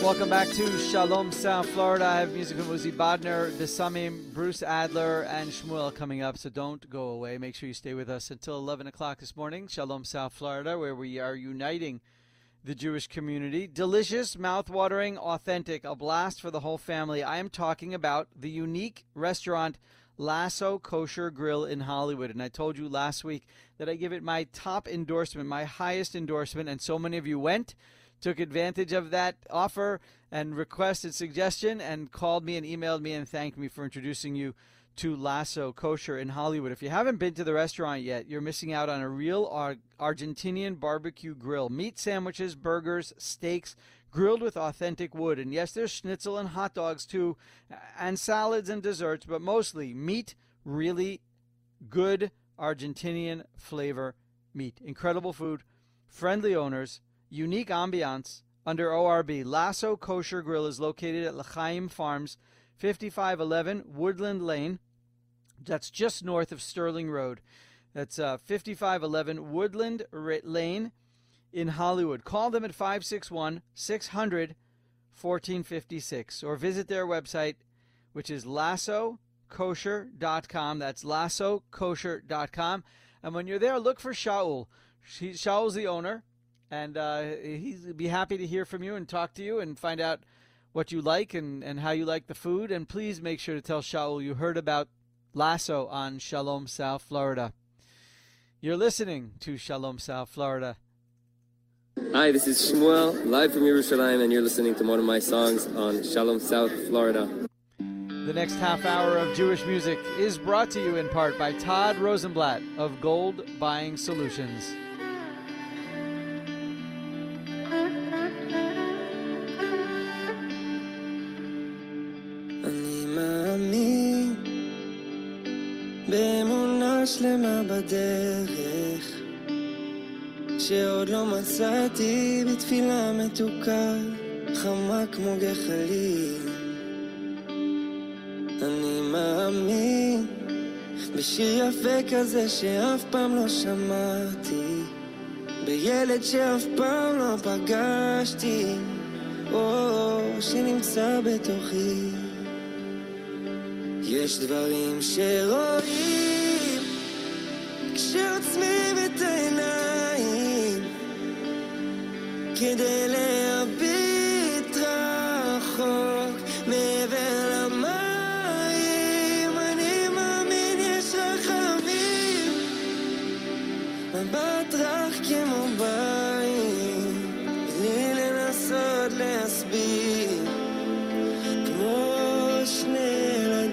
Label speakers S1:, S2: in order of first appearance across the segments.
S1: Welcome back to Shalom South Florida. I have music from Uzi Bodner, Besamim, Bruce Adler, and Shmuel coming up, so don't go away. Make sure you stay with us until 11 o'clock this morning. Shalom South Florida, where we are uniting the Jewish community. Delicious, mouth-watering, authentic, a blast for the whole family. I am talking about the unique restaurant Lasso Kosher Grill in Hollywood. And I told you last week that I give it my top endorsement, my highest endorsement, and so many of you went, took advantage of that offer and requested suggestion and called me and emailed me and thanked me for introducing you to Lasso Kosher in Hollywood. If you haven't been to the restaurant yet, you're missing out on a real Argentinian barbecue grill. Meat sandwiches, burgers, steaks, grilled with authentic wood. And yes, there's schnitzel and hot dogs too, and salads and desserts, but mostly meat, really good Argentinian flavor meat. Incredible food, friendly owners, unique ambiance under ORB. Lasso Kosher Grill is located at L'Chaim Farms, 5511 Woodland Lane. That's just north of Sterling Road. That's 5511 Woodland Lane in Hollywood. Call them at 561-600-1456 or visit their website, which is lassokosher.com. That's lassokosher.com. And when you're there, look for Shaul. Shaul's the owner. And he'd be happy to hear from you and talk to you and find out what you like and how you like the food. And please make sure to tell Shaul you heard about Lasso on Shalom South Florida. You're listening to Shalom South Florida.
S2: Hi, this is Shmuel, live from Yerushalayim, and you're listening to one of my songs on Shalom South Florida.
S1: The next half hour of Jewish music is brought to you in part by Todd Rosenblatt of Gold Buying Solutions.
S3: באמונה שלמה בדרך שעוד לא מצאתי בתפילה מתוקה חמה כמו גחלים אני מאמין בשיר יפה כזה שאף פעם לא שמעתי בילד שאף פעם לא פגשתי שנמצא בתוכי יש דברים שרואים כשעוצמים את העיניים כדי להביט רחוק מעבר למים אני מאמין יש רחמים מבט רך כמו בית בלי לנסות להסביר כמו שני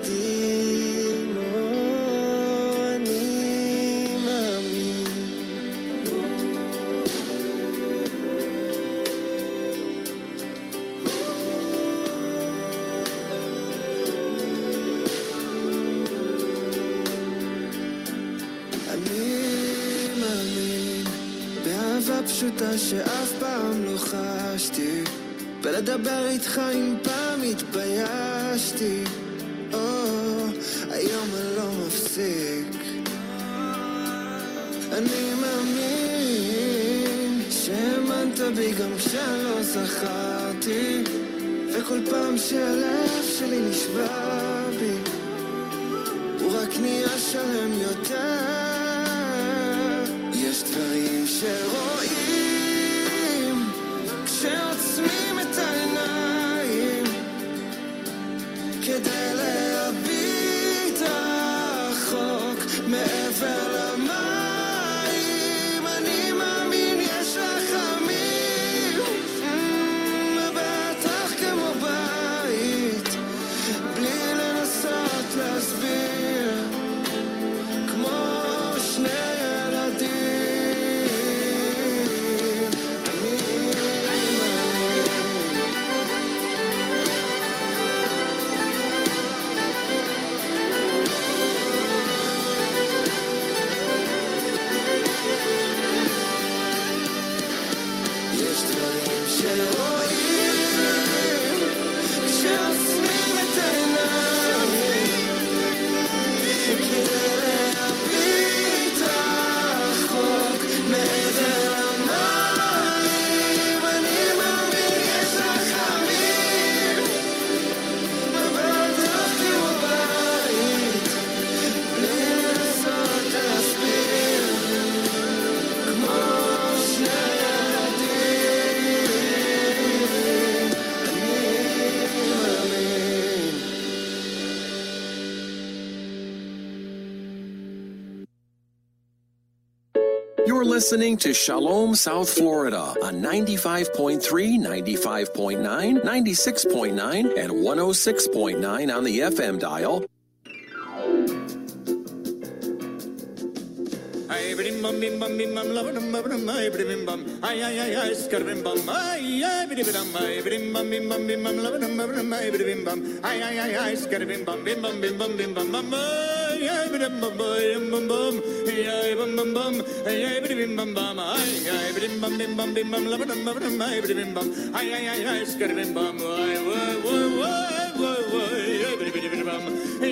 S3: פשוטה שאף פעם לא חשתי ולדבר איתך אם פעם התביישתי היום אני לא מפסיק אני מאמין שהאמנת בי גם כשאני לא זכרתי וכל פעם שהלב שלי נשבר בי הוא רק נהיה שלם יותר יש דברים שרואים כשעוצמים את העיניים כדי להביט רחוק מעבר למים אני מאמין יש רחמים מבטח כמו בית בלי לנסות להסביר כמו שני
S4: listening to Shalom South Florida on 95.3, 95.9, 96.9, and 106.9 on the FM dial.
S5: Ay bim bam love bim bam ay bim bam ay skar bim bam ay bim bam ay bim bam love bim ay bim bam ay skar bim bam ay bim bam ay bim bam ay bim bam ay bim bam love bim ay bim bam ay skar bim bam ay bim bam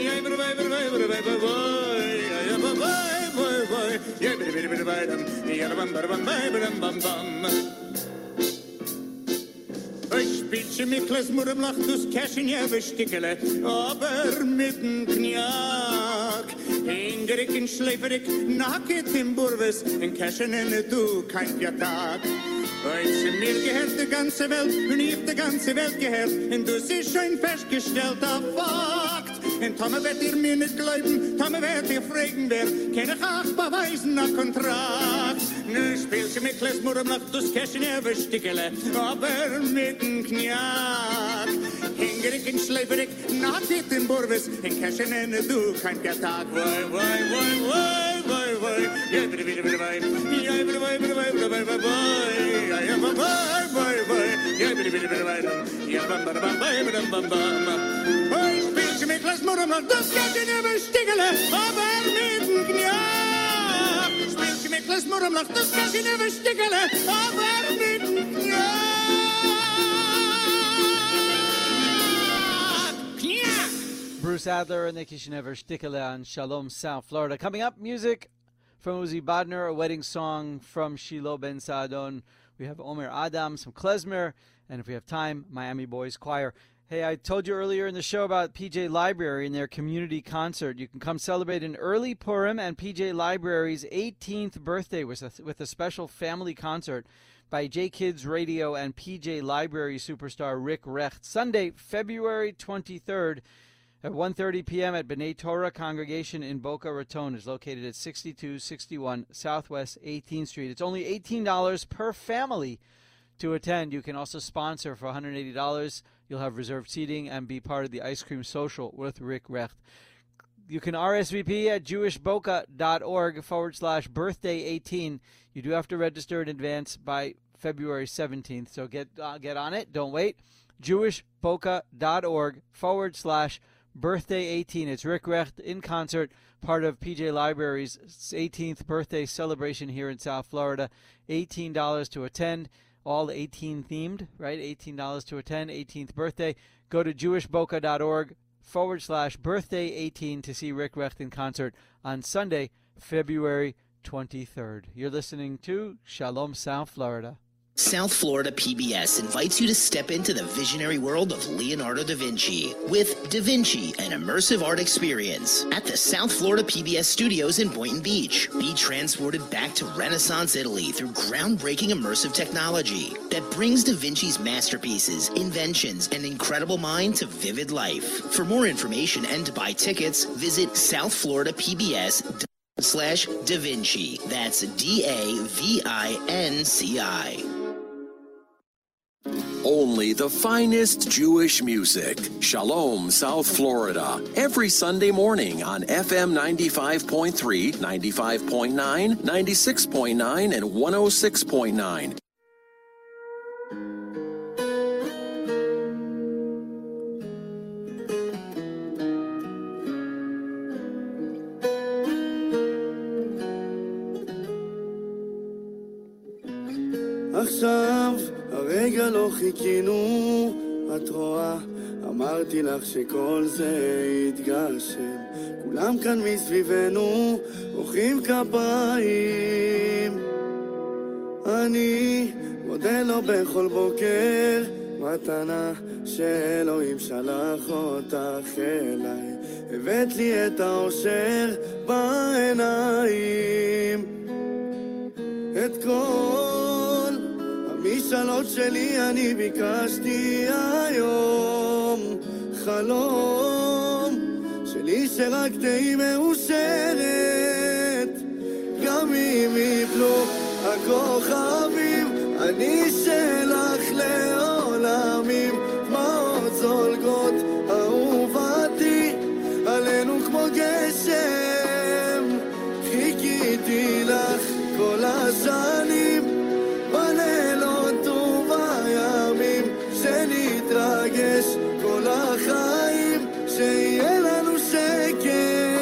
S5: Ich bitte mich, lass mir am Lachtus Cashin ja bestickele, aber mit'n Kniak. Hingerig in Schläferig, nacket im Burwes, in Cashin du kein Piatag. Als mir gehört die ganze Welt, und ich die ganze Welt gehört, und du sie schon festgestellt auf Fakt. Und Tome wird ihr mir nicht glauben, Tome wird ihr fragen, wer kann ich auch beweisen nach Kontrakt. Nu spielst du mit Klesmur am Nacht, das Käschen Stickele, aber mit dem Kniak. Hingerig in Schläferig, nacket im Burwes, in Käschen du kein Piatag. Ja, bitte, bitte, bitte, bitte, ja, bitte, bitte, bitte, bitte, bitte, bitte, ich spielst mit Las Murmel, das geht in der Stiegele, aber mit dem Kniak. Spielst mit Las Murmel, das geht in der Stiegele, aber mit dem Kniak.
S1: Bruce Adler and the Kishinever Shtikele on Shalom South Florida. Coming up, music from Uzi Bodner, a wedding song from Shiloh Ben Saadon. We have Omer Adam, some klezmer, and if we have time, Miami Boys Choir. Hey, I told you earlier in the show about PJ Library and their community concert. You can come celebrate an early Purim and PJ Library's 18th birthday with a special family concert by J-Kids Radio and PJ Library superstar Rick Recht. Sunday, February 23rd at 1:30 p.m. at B'nai Torah Congregation in Boca Raton. Is located at 6261 Southwest 18th Street. It's only $18 per family to attend. You can also sponsor for $180. You'll have reserved seating and be part of the ice cream social with Rick Recht. You can RSVP at jewishboca.org/birthday18. You do have to register in advance by February 17th, so get on it. Don't wait. jewishboca.org/birthday18. It's Rick Recht in concert, part of PJ Library's 18th birthday celebration here in South Florida. $18 to attend. All 18 themed, right? $18 to attend, 18th birthday. Go to jewishboca.org/birthday18 to see Rick Recht in concert on Sunday, February 23rd. You're listening to Shalom South Florida.
S6: South Florida PBS invites you to step into the visionary world of Leonardo da Vinci with Da Vinci, an immersive art experience at the South Florida PBS studios in Boynton Beach. Be transported back to Renaissance Italy through groundbreaking immersive technology that brings Da Vinci's masterpieces, inventions, and incredible mind to vivid life. For more information and to buy tickets, visit southfloridapbs.com/Da Vinci. That's DAVINCI.
S4: Only the finest Jewish music. Shalom South Florida. Every Sunday morning on FM 95.3, 95.9, 96.9, and 106.9.
S3: עכשיו הרגע לא חיכינו, את רואה, אמרתי לך שכל זה יתגשם. כולם כאן מסביבנו, מוחאים כפיים. אני מודה לו בכל בוקר, מתנה שאלוהים שלח אותך אליי. הבאת לי את האושר בעיניים. את כל המשאלות שלי אני ביקשתי היום. חלום שלי שרק תהי מאושרת, גם אם יפלו הכוכבים, אני שלך לעולמים, דמעות זולגות אהובתי עלינו כמו גשם, חיכיתי לך כל השנים בלילות ובימים, שנתרגש כל החיים, שיהיה לנו שקט.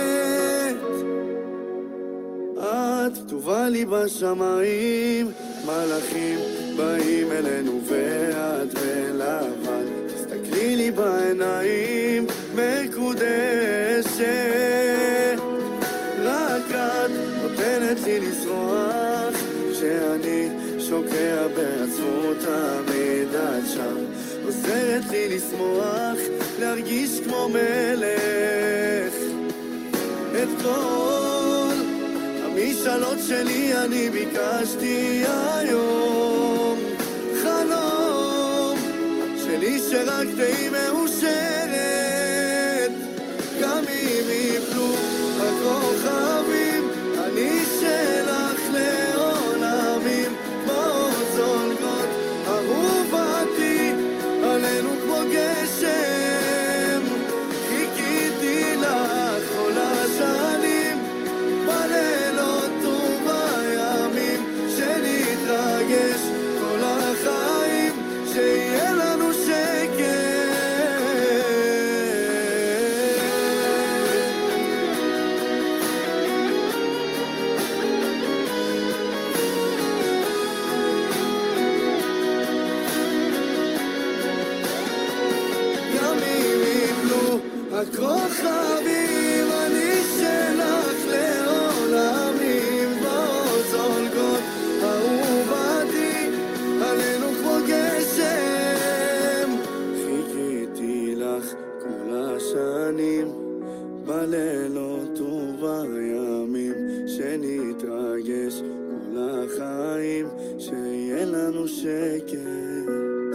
S3: את כתובה לי בשמיים, מלאכים באים אלינו ואת בלבן, תסתכלי לי בעיניים מקודשת, רק את נותנת לי לשרוח, שאני שוקע בעצמות תמיד את שם, עוזרת לי לשמוח, להרגיש כמו מלך. את כל המשאלות שלי אני ביקשתי היום, חלום שלי שרק תהי מאושרת, גם אם יפלו הכוכבים, אני שלך לעולמים, דמעות זולגות אהובתי עלינו כמו גשם, חיכיתי לך כל השנים בלילות ובימים, שנתרגש כל החיים, שיהיה לנו שקט. הכוכבים, אני שלך לעולמים, דמעות זולגות אהובתי עלינו כמו גשם, חיכיתי לך כל השנים בלילות ובימים, שנתרגש כל החיים, שיהיה לנו שקט.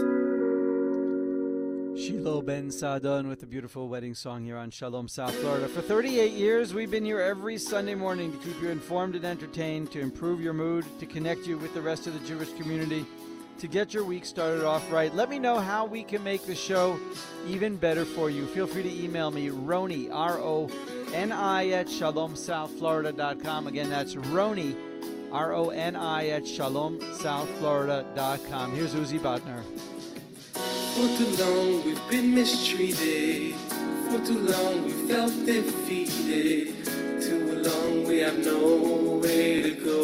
S1: Shiloh Ben Saadon with a beautiful wedding song here on Shalom South Florida. For 38 years, we've been here every Sunday morning to keep you informed and entertained, to improve your mood, to connect you with the rest of the Jewish community, to get your week started off right. Let me know how we can make the show even better for you. Feel free to email me, Roni, R-O-N-I at shalomsouthflorida.com. Again, that's Roni, R-O-N-I at shalomsouthflorida.com. Here's Uzi Bodner.
S7: For too long we've been mistreated, for too long we felt defeated, too long we have nowhere to go.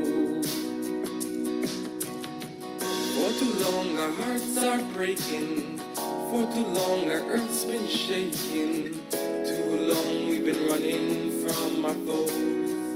S7: For too long our hearts are breaking, for too long our earth's been shaking, too long we've been running from our foes.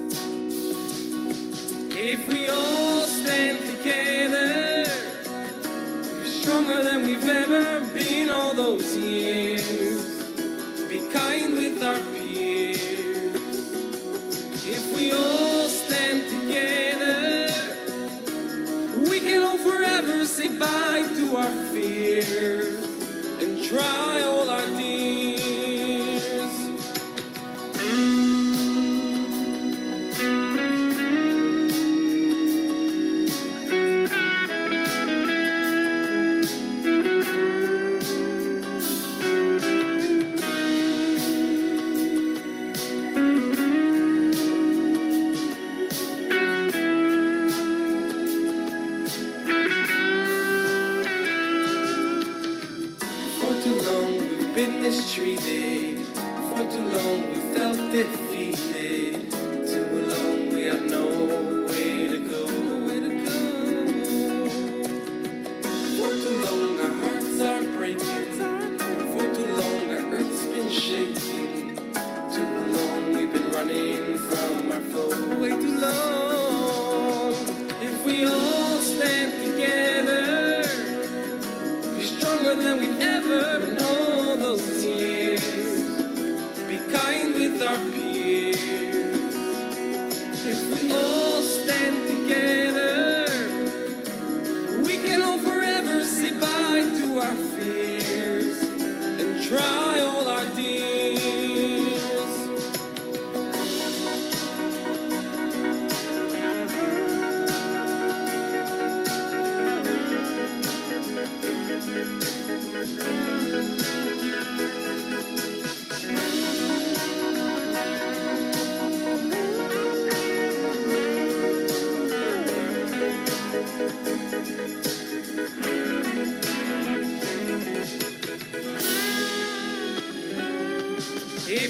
S7: If we all stand together, stronger than we've ever been all those years, be kind with our peers. If we all stand together, we can all forever say bye to our fears and dry all our tears. Mistreated, for too long we felt defeated, too long we have nowhere to go, For too long our hearts are breaking, for too long our earth's been shaking, too long we've been running from our foes, way too long. If we all stand together, be stronger than we've ever been all those years, be kind with our peers.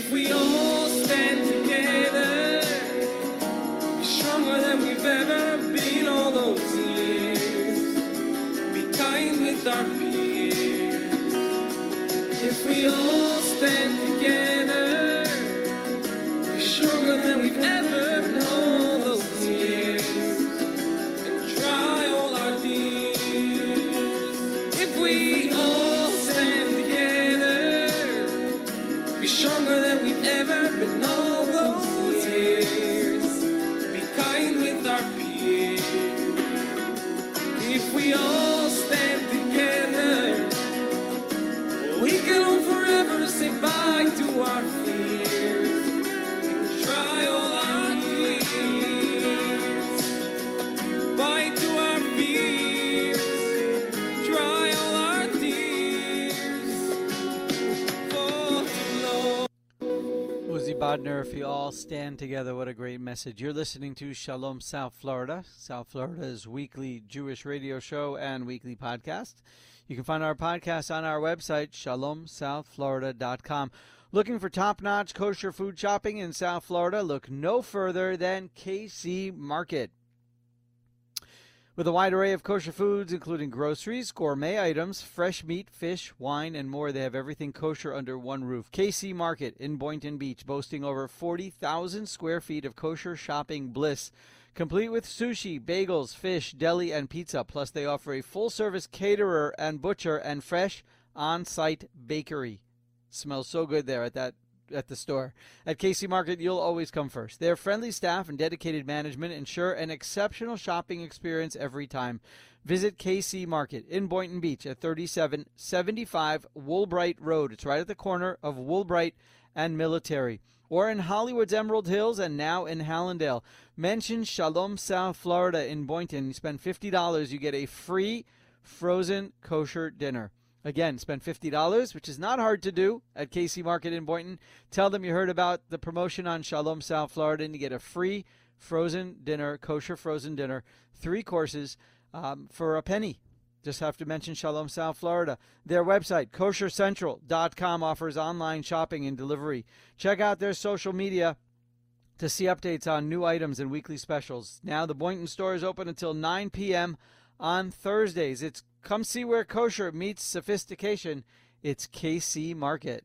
S7: If we all stand together, be stronger than we've ever been all those years. Be kind with our peers. If we all stand together, be stronger than we've ever been all those years. And try all our deeds. If we all stand together, be stronger than we've ever been all those years. Be kind with our peers. If we all stand together, we can all forever say bye to our fears. And try all our needs. Bye to our fears. Try all our tears. For too long.
S1: Uzi Bodner, if you all stand together, what a great message. You're listening to Shalom South Florida, South Florida's weekly Jewish radio show and weekly podcast. You can find our podcast on our website, shalomsouthflorida.com. Looking for top-notch kosher food shopping in South Florida? Look no further than KC Market. With a wide array of kosher foods, including groceries, gourmet items, fresh meat, fish, wine, and more, they have everything kosher under one roof. KC Market in Boynton Beach, boasting over 40,000 square feet of kosher shopping bliss, complete with sushi, bagels, fish, deli, and pizza. Plus, they offer a full-service caterer and butcher and fresh on-site bakery. Smells so good there at the store. At KC Market, you'll always come first. Their friendly staff and dedicated management ensure an exceptional shopping experience every time. Visit KC Market in Boynton Beach at 3775 Woolbright Road. It's right at the corner of Woolbright and Military. Or in Hollywood's Emerald Hills and now in Hallandale. Mention Shalom South Florida in Boynton. You spend $50, you get a free frozen kosher dinner. Again, spend $50, which is not hard to do, at KC Market in Boynton. Tell them you heard about the promotion on Shalom South Florida, and you get a free frozen dinner, kosher frozen dinner, 3 courses for a penny. Just have to mention Shalom South Florida. Their website, koshercentral.com, offers online shopping and delivery. Check out their social media to see updates on new items and weekly specials. Now, the Boynton store is open until 9 p.m. on Thursdays. It's come see where kosher meets sophistication. It's KC Market.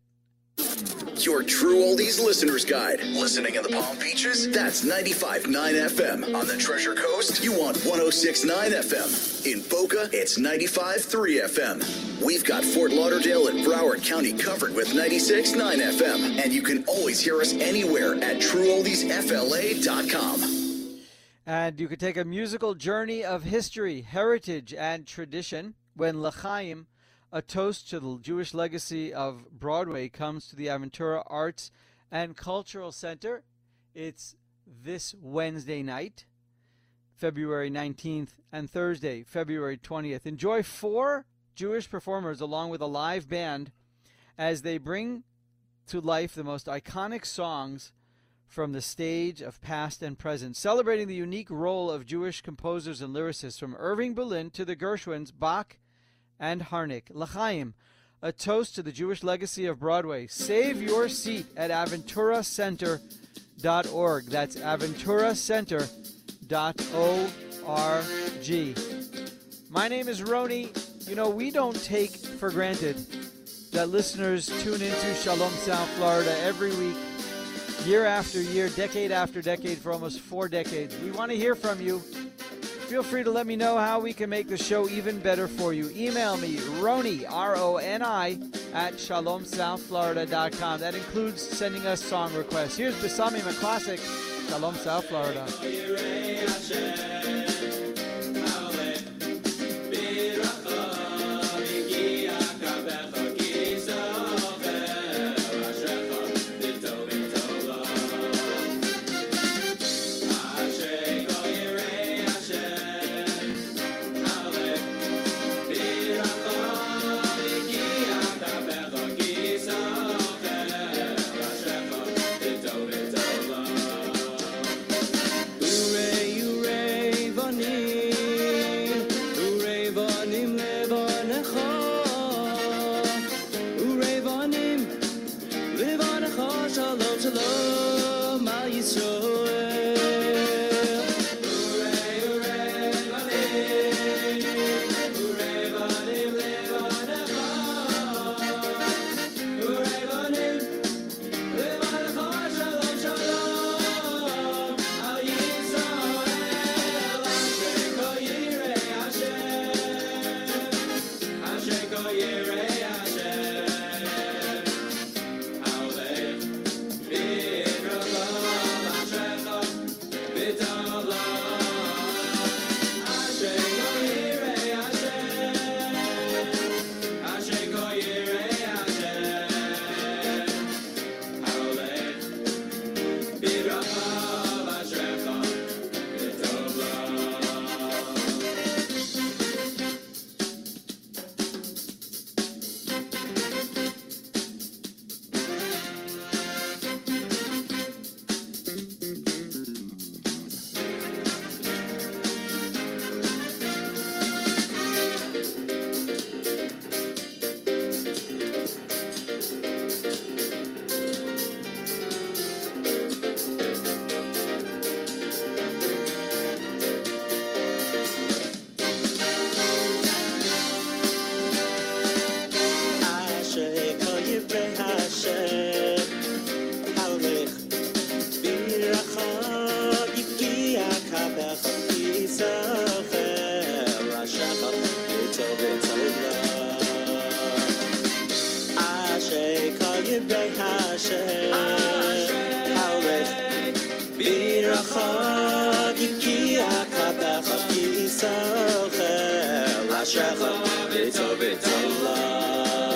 S8: Your True Oldies Listener's Guide. Listening in the Palm Beaches? That's 95.9 FM. On the Treasure Coast, you want 106.9 FM. In Boca, it's 95.3 FM. We've got Fort Lauderdale and Broward County covered with 96.9 FM. And you can always hear us anywhere at TrueOldiesFLA.com.
S1: And you could take a musical journey of history, heritage, and tradition when L'chaim, a toast to the Jewish legacy of Broadway, comes to the Aventura Arts and Cultural Center. It's this Wednesday night, February 19th, and Thursday, February 20th. Enjoy 4 Jewish performers along with a live band as they bring to life the most iconic songs from the stage of past and present, celebrating the unique role of Jewish composers and lyricists from Irving Berlin to the Gershwins, Bach, and Harnick. L'chaim, a toast to the Jewish legacy of Broadway. Save your seat at aventuracenter.org. That's aventuracenter.org. My name is Roni. You know, we don't take for granted that listeners tune into Shalom South Florida every week, year after year, decade after decade, for almost 4 decades. We want to hear from you. Feel free to let me know how we can make the show even better for you. Email me, Roni, R-O-N-I, at shalomsouthflorida.com. That includes sending us song requests. Here's Besamim, a classic, Shalom South Florida.
S9: חג כי הקדח יסחר לשחר בטוב בטוב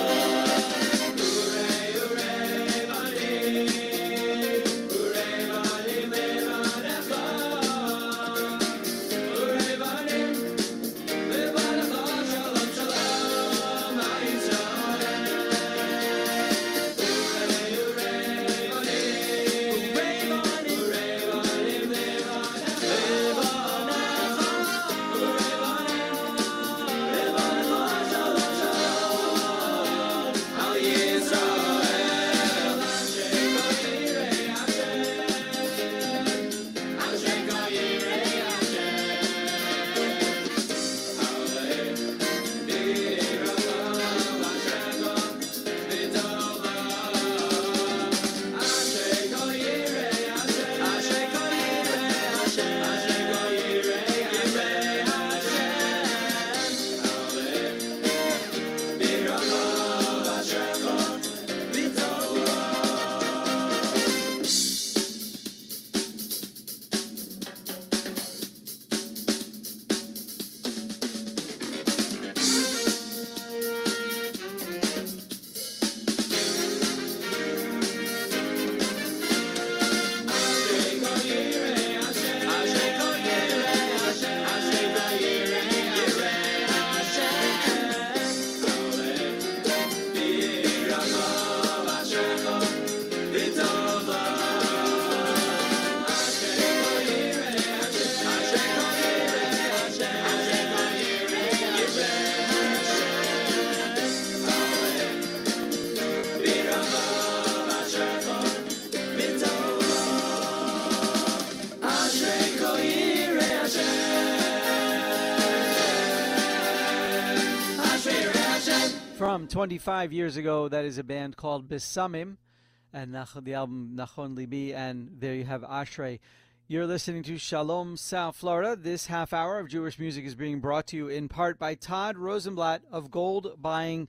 S1: From 25 years ago, that is a band called Besamim, and the album Nachon Libi, and there you have Ashrei. You're listening to Shalom South Florida. This half hour of Jewish music is being brought to you in part by Todd Rosenblatt of Gold Buying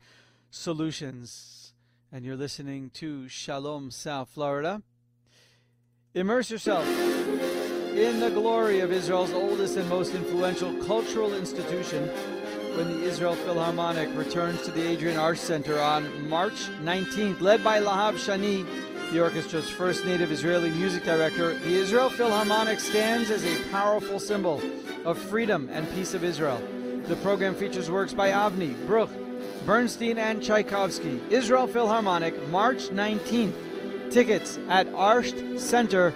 S1: Solutions. And you're listening to Shalom South Florida. Immerse yourself in the glory of Israel's oldest and most influential cultural institution when the Israel Philharmonic returns to the Adrian Arch Center on March 19th. Led by Lahav Shani, the orchestra's first native Israeli music director, the Israel Philharmonic stands as a powerful symbol of freedom and peace of Israel. The program features works by Avni, Bruch, Bernstein, and Tchaikovsky. Israel Philharmonic, March 19th. Tickets at archtcenter.org.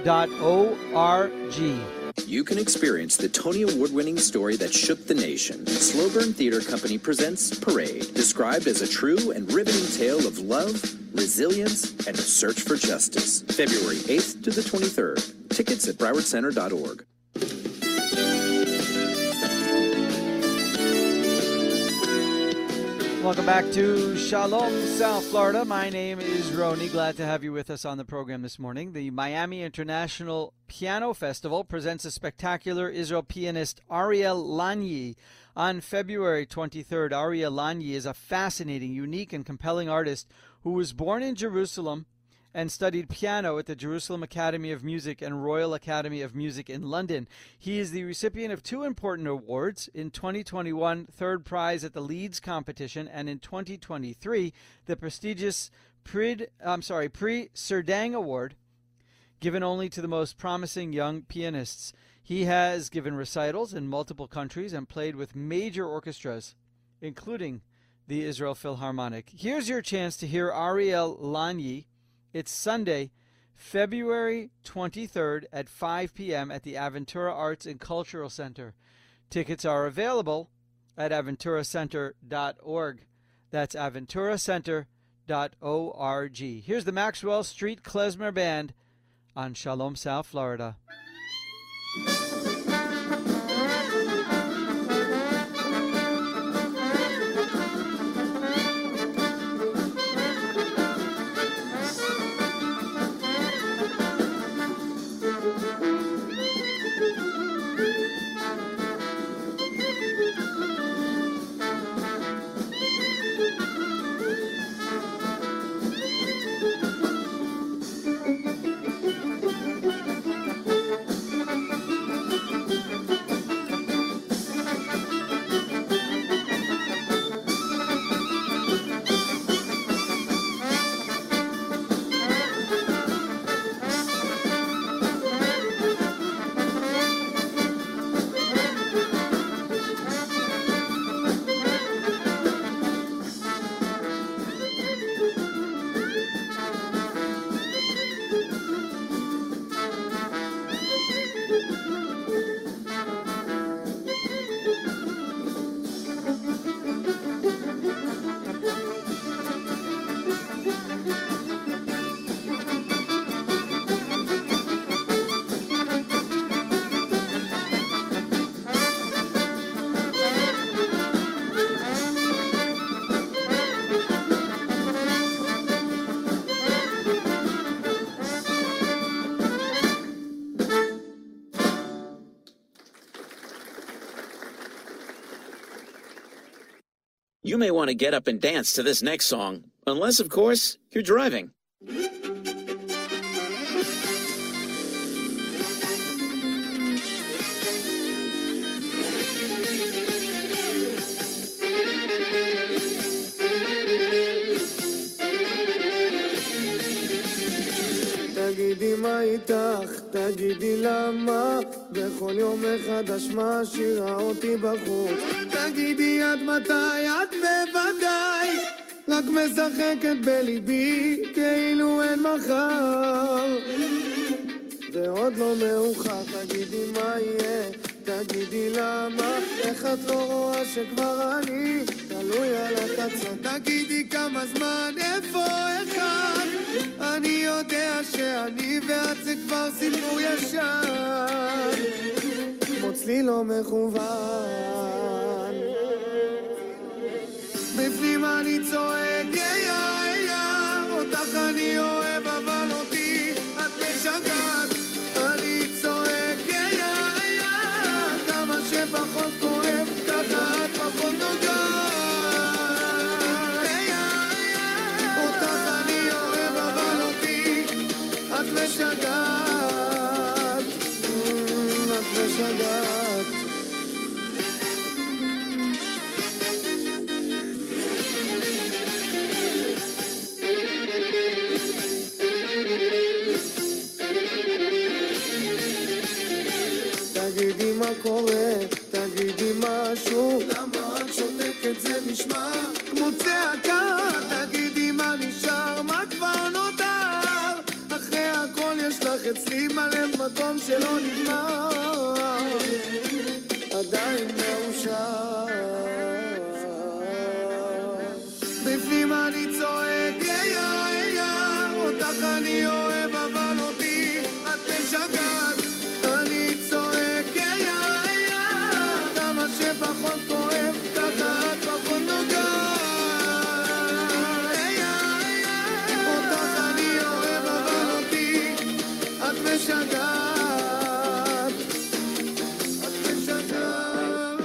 S10: You can experience the Tony Award-winning story that shook the nation. Slow Burn Theater Company presents Parade, described as a true and riveting tale of love, resilience, and a search for justice. February 8th to the 23rd. Tickets at browardcenter.org.
S1: Welcome back to Shalom South Florida. My name is Roni. Glad to have you with us on the program this morning. The Miami International Piano Festival presents a spectacular Israel pianist Ariel Lanyi on February 23rd. Ariel Lanyi is a fascinating, unique, and compelling artist who was born in Jerusalem and studied piano at the Jerusalem Academy of Music and Royal Academy of Music in London. He is the recipient of two important awards. In 2021, third prize at the Leeds competition, and in 2023, the prestigious Prix Serdang Award, given only to the most promising young pianists. He has given recitals in multiple countries and played with major orchestras, including the Israel Philharmonic. Here's your chance to hear Ariel Lanyi. It's Sunday, February 23rd at 5 p.m. at the Aventura Arts and Cultural Center. Tickets are available at aventuracenter.org. That's aventuracenter.org. Here's the Maxwell Street Klezmer Band on Shalom South Florida.
S10: You may want to get up and dance to this next song, unless, of course, you're driving.
S3: תגידי מה איתך, תגידי למה בכל יום מחדש משאירה אותי בחוץ. תגידי עד מתי, את בוודאי רק משחקת בליבי כאילו אין מחר. ועוד לא מאוחר, תגידי מה יהיה, תגידי למה, איך את לא רואה שכבר אני תלוי על הקצה. תגידי כמה זמן, איפה אחד, אני יודע שאני ואת זה כבר סיפור ישן, כמו צליל לא מכוון. בפנים אני צועק, אותך אני אוהב אבל אותי את משגעת. אני צועק, כמה שפחות כואב, ככה את פחות נוגעת. אותך אני אוהב אבל אותי את משגעת, את משגעת. תגידי מה קורה, תגידי משהו, למה את שותקת זה נשמע כמו צעקה. תגידי מה נשאר, מה כבר נותר, אחרי הכל יש לך אצלי מלא מקום שלא נגמר, עדיין מאושר. בפנים אני צועק, אותך אני אוהב אבל אותי את משגעת. אני צועק, כמה שפחות כואב, ככה את פחות נוגעת. אותך אני אוהב אבל אותי את משגעת, את משגעת.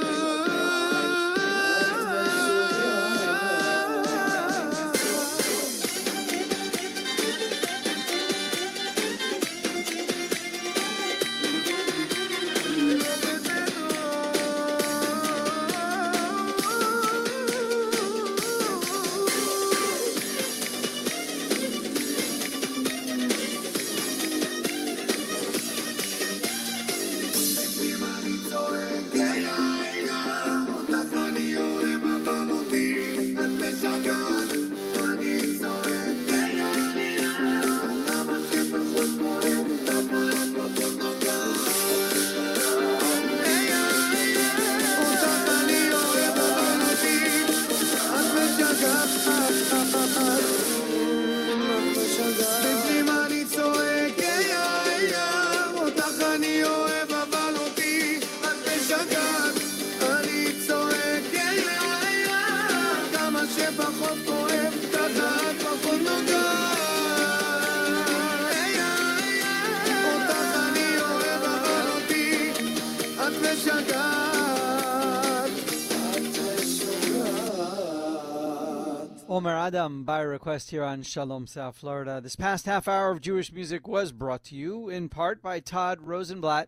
S1: Omer Adam by request here on Shalom South Florida. This past half hour of Jewish music was brought to you in part by Todd Rosenblatt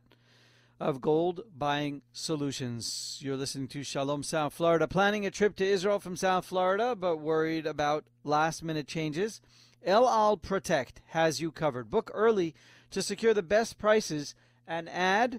S1: of Gold Buying Solutions. You're listening to Shalom South Florida. Planning a trip to Israel from South Florida but worried about last-minute changes? El Al Protect has you covered. Book early to secure the best prices and add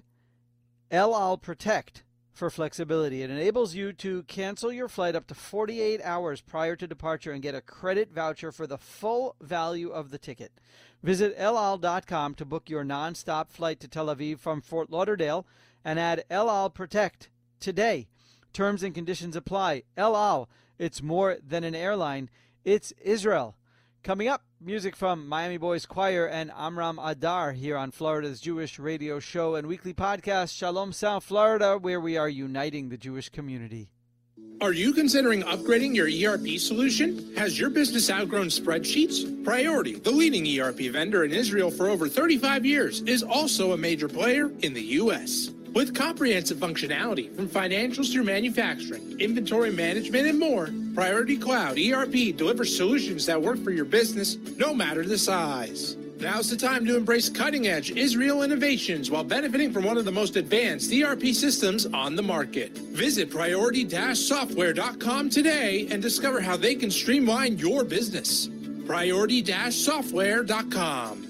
S1: El Al Protect for flexibility. It enables you to cancel your flight up to 48 hours prior to departure and get a credit voucher for the full value of the ticket. Visit elal.com to book your non-stop flight to Tel Aviv from Fort Lauderdale and add El Al Protect today. Terms and conditions apply. El Al, it's more than an airline, it's Israel. Coming up, music from Miami Boys Choir and Amram Adar here on Florida's Jewish radio show and weekly podcast, Shalom South Florida, where we are uniting the Jewish community.
S11: Are you considering upgrading your ERP solution? Has your business outgrown spreadsheets? Priority, the leading ERP vendor in Israel for over 35 years, is also a major player in the U.S. With comprehensive functionality from financials through manufacturing, inventory management, and more, Priority Cloud ERP delivers solutions that work for your business no matter the size. Now's the time to embrace cutting-edge Israel innovations while benefiting from one of the most advanced ERP systems on the market. Visit priority-software.com today and discover how they can streamline your business. Priority-software.com.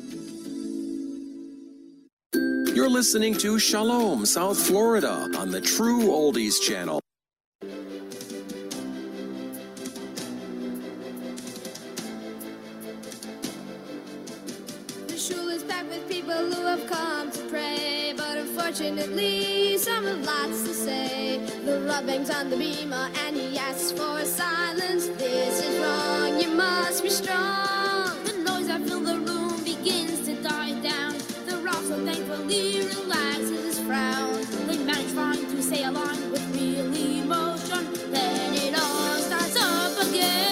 S4: You're listening to Shalom, South Florida on the True Oldies Channel.
S12: The shul is packed with people who have come to pray, but unfortunately some have lots to say. The Rav bangs on the bima and he asks for silence. This is wrong, you must be strong. The noise that fills the room begins to die down. The Rav so thankfully relaxes his frown. They manage fine to stay aligned with real emotion. Then it all starts up again.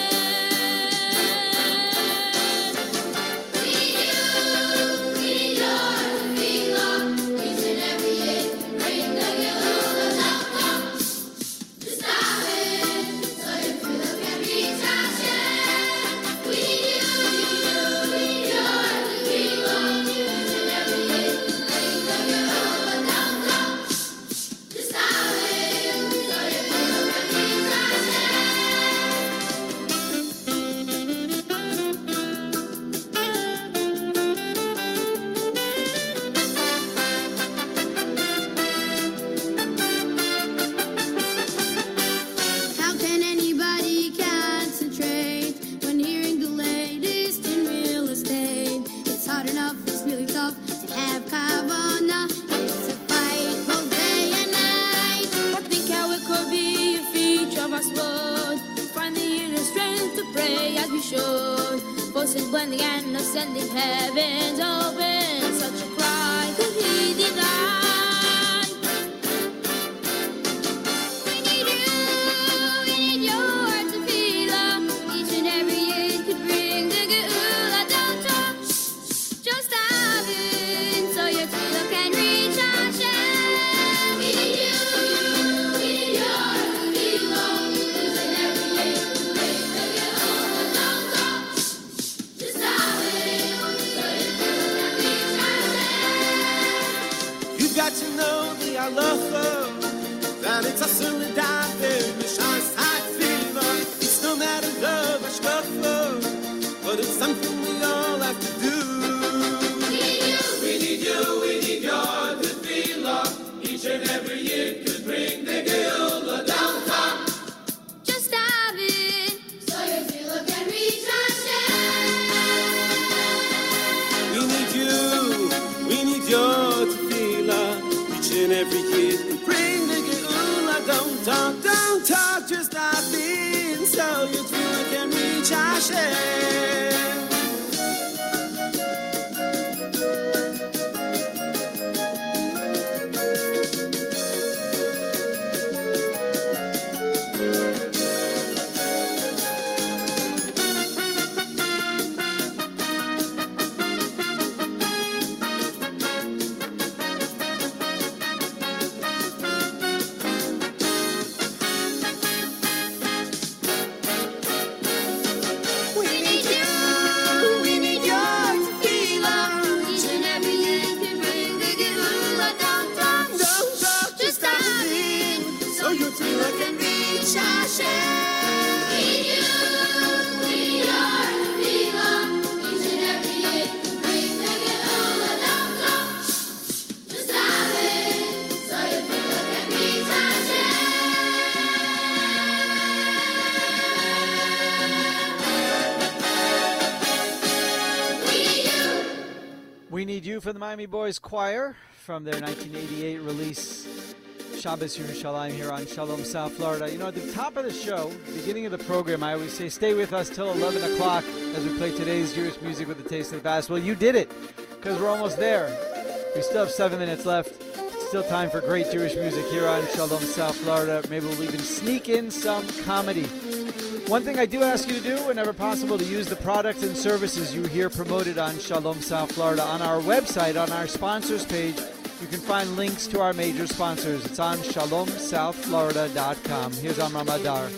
S12: Voices blending and ascending, heavens open. Such a cry could he deny? We need your tefillah. Each and every year could bring the geula. Don't talk, just dive in, so your tefillah can reach Hashem. We need you, we need your tefillah. Each and every year could bring the geula. Don't talk.
S3: You've got to know the halacha, that it's a solidarity, mishas ha'tefillah. It's no matter love, hashkafa, but it's something we all have to do. We need you, we need your tefillah. Each and every year could bring the geula. Don't come,
S12: just dive in, so your tefillah can reach Hashem.
S3: we need you, we need your tefillah. Each and every year could bring the geula. Don't talk, just dive in, so your tefillah can reach Hashem.
S1: We Need You from the Miami Boys Choir from their 1988 release, Shabbos Yerushalayim, here on Shalom South Florida. You know, at the top of the show, beginning of the program, I always say, stay with us till 11 o'clock as we play today's Jewish music with the taste of the past. Well, you did it, because we're almost there. We still have 7 minutes left. Still time for great Jewish music here on Shalom South Florida. Maybe we'll even sneak in some comedy. One thing I do ask you to do, whenever possible, to use the products and services you hear promoted on Shalom South Florida on our website, on our sponsors page. You can find links to our major sponsors. It's on shalomsouthflorida.com. Here's Amram Adar.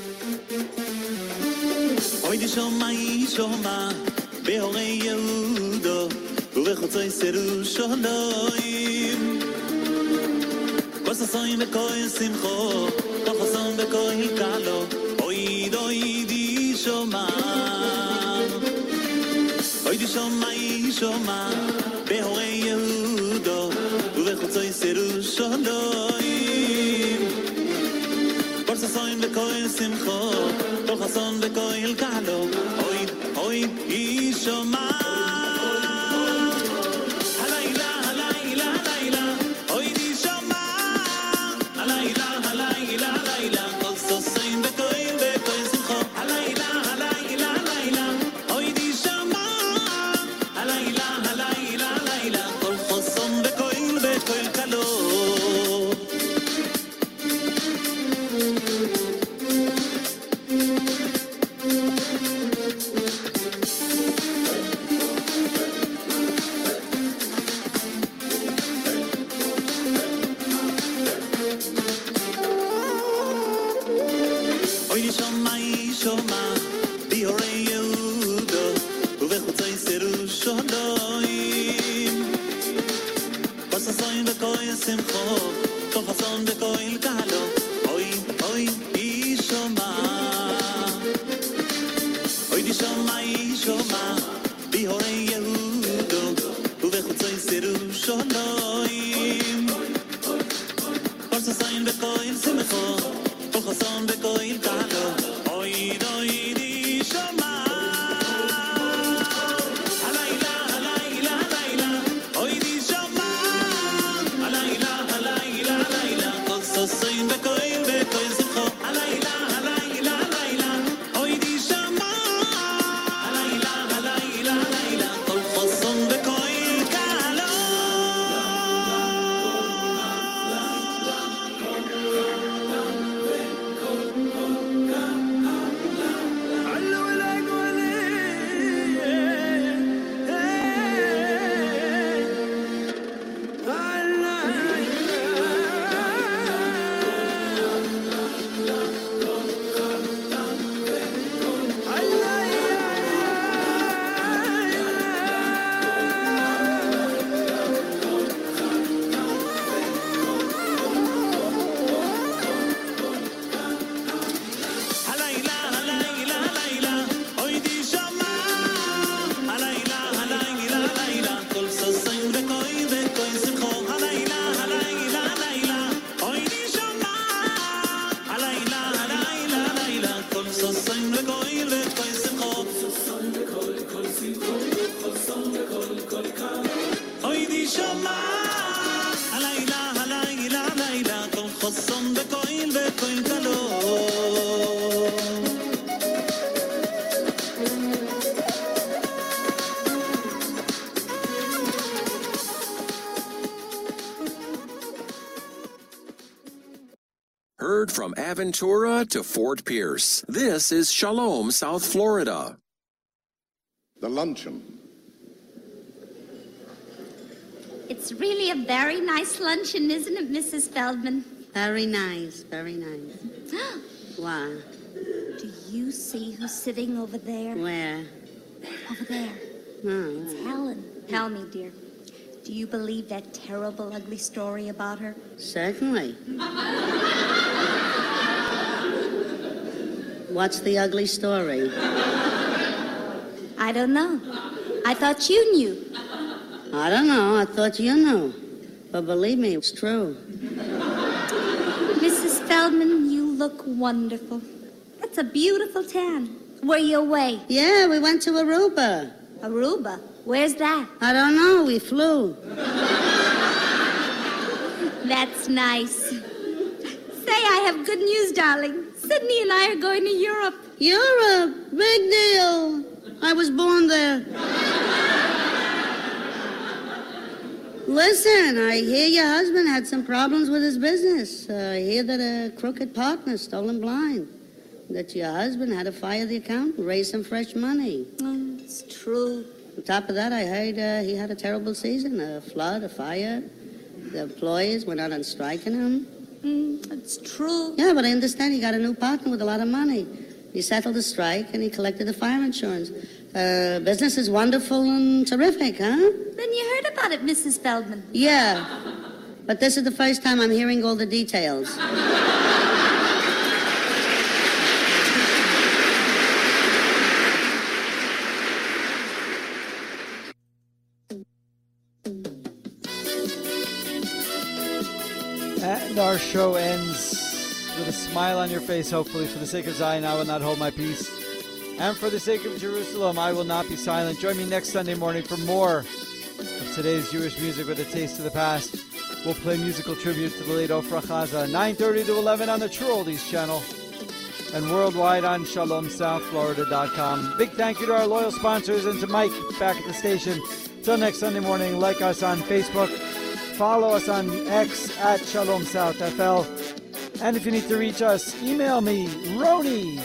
S9: ובחוצוי סירו שולוים כל ששון וכל שמחו כל חסון וכל קהלו אוי אוי ישומע הלילה הלילה הלילה אוי ישומע הלילה הלילה הלילה כל ששון וכל שמחו הלילה הלילה הלילה אוי ישומע הלילה הלילה הלילה כל חסון כל קלו אוי שומע ביורי יהודו ובחוצי סירו שולוים Soin de koi simcho, to hason de koi kalo, oi oi ishoma, oi ishoma, bi horei Yehudo, uvechutzoi siru sholoim. Soin de koi simcho, to hason de koi kalo, oi ishoma. Soin de koi simcho, alayla alayla alayla, oy di shama, alayla alayla alayla, kol choson de koi kalo.
S4: Heard from Aventura to Fort Pierce. This is Shalom, South Florida.
S13: The luncheon.
S14: It's really a very nice luncheon, isn't it, Mrs. Feldman?
S15: Very nice, very nice. Why?
S14: Do you see who's sitting over there?
S15: Where?
S14: Over there.
S15: Oh,
S14: it's Helen. Tell me, dear, do you believe that terrible, ugly story about her?
S15: Certainly. What's the ugly story?
S14: I don't know. I thought you knew.
S15: I don't know. I thought you knew. But believe me, it's true.
S14: Mrs. Feldman, you look wonderful. That's a beautiful tan. Were you away?
S15: Yeah, we went to Aruba.
S14: Aruba? Where's that?
S15: I don't know. We flew.
S14: That's nice. Say, I have good news, darling. Sydney and I are going to Europe.
S15: Europe? Big deal. I was born there. Listen, I hear your husband had some problems with his business. I hear that a crooked partner stole him blind. That your husband had to fire the accountant, raise some fresh money.
S14: It's true.
S15: On top of that, I heard he had a terrible season, a flood, a fire. The employees were not on strike, you know?
S14: It's true.
S15: Yeah, but I understand he got a new partner with a lot of money. He settled the strike and he collected the fire insurance. Business is wonderful and terrific, huh?
S14: Then you heard about it, Mrs. Feldman.
S15: Yeah, but this is the first time I'm hearing all the details.
S1: And our show ends with a smile on your face, hopefully. For the sake of Zion, I will not hold my peace. And for the sake of Jerusalem, I will not be silent. Join me next Sunday morning for more of today's Jewish music with a taste of the past. We'll play musical tribute to the late Ofra Chaza, 9:30 to 11 on the True Oldies channel and worldwide on ShalomSouthFlorida.com. Big thank you to our loyal sponsors and to Mike back at the station. Till next Sunday morning, like us on Facebook. Follow us on X at Shalom South FL. And if you need to reach us, email me, Roni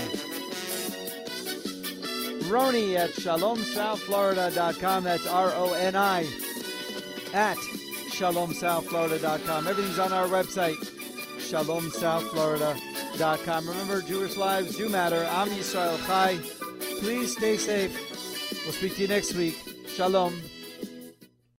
S1: at ShalomSouthFlorida.com. That's RONI at ShalomSouthFlorida.com. Everything's on our website, ShalomSouthFlorida.com. Remember, Jewish lives do matter. Am Yisrael Chai. Please stay safe. We'll speak to you next week. Shalom.